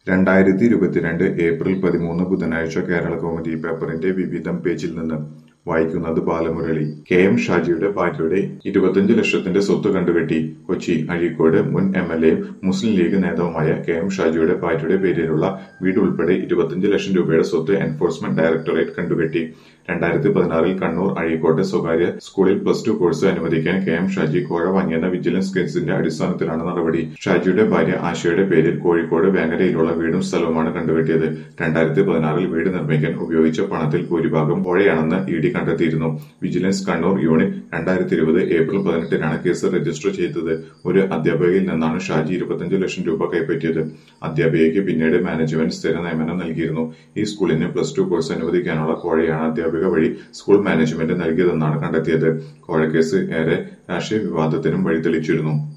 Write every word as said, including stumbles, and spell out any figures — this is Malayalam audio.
രണ്ടായിരത്തി ഇരുപത്തിരണ്ട് ഏപ്രിൽ പതിമൂന്ന് ബുധനാഴ്ച കേരള കൗമുദി പേപ്പറിന്റെ വിവിധം പേജിൽ നിന്ന് വായിക്കുന്നത് ബാലമുരളി. കെ എം ഷാജിയുടെ ഭാര്യയുടെ ഇരുപത്തിയഞ്ച് ലക്ഷത്തിന്റെ സ്വത്ത് കണ്ടുകെട്ടി. കൊച്ചി അഴീക്കോട് മുൻ എം എൽ എയും മുസ്ലിം ലീഗ് നേതാവുമായ കെ എം ഷാജിയുടെ ഭാര്യയുടെ പേരിലുള്ള വീട് ഉൾപ്പെടെ ഇരുപത്തിയഞ്ച് ലക്ഷം രൂപയുടെ സ്വത്ത് എൻഫോഴ്സ്മെന്റ് ഡയറക്ടറേറ്റ് കണ്ടുകെട്ടി. രണ്ടായിരത്തി പതിനാറിൽ കണ്ണൂർ അഴീക്കോട്ടെ സ്വകാര്യ സ്കൂളിൽ പ്ലസ് ടു കോഴ്സ് അനുവദിക്കാൻ കെ എം ഷാജി കോഴ വാങ്ങിയെന്ന വിജിലൻസ് കേസിന്റെ അടിസ്ഥാനത്തിലാണ് നടപടി. ഷാജിയുടെ ഭാര്യ ആശയുടെ പേരിൽ കോഴിക്കോട് വേങ്ങരയിലുള്ള വീടും സ്ഥലവുമാണ് കണ്ടുകെട്ടിയത്. രണ്ടായിരത്തി പതിനാറിൽ വീട് നിർമ്മിക്കാൻ ഉപയോഗിച്ച പണത്തിൽ ഭൂരിഭാഗം കോഴയാണെന്ന് ഇ ഡി കണ്ടെത്തിയിരുന്നു. വിജിലൻസ് കണ്ണൂർ യൂണിറ്റ് രണ്ടായിരത്തി ഇരുപത് ഏപ്രിൽ പതിനെട്ടിനാണ് കേസ് രജിസ്റ്റർ ചെയ്തത്. ഒരു അധ്യാപകയിൽ നിന്നാണ് ഷാജി ഇരുപത്തിയഞ്ച് ലക്ഷം രൂപ കൈപ്പറ്റിയത്. അധ്യാപികയ്ക്ക് പിന്നീട് മാനേജ്മെന്റ് സ്ഥിര നിയമനം നൽകിയിരുന്നു. ഈ സ്കൂളിന് പ്ലസ് ടു കോഴ്സ് അനുവദിക്കാനുള്ള കോഴയാണ് അധ്യാപിക വഴി സ്കൂൾ മാനേജ്മെന്റ് നൽകിയതെന്നാണ് കണ്ടെത്തിയത്. കോഴക്കേസ് ഏറെ രാഷ്ട്രീയ വിവാദത്തിനും വഴിതെളിച്ചിരുന്നു.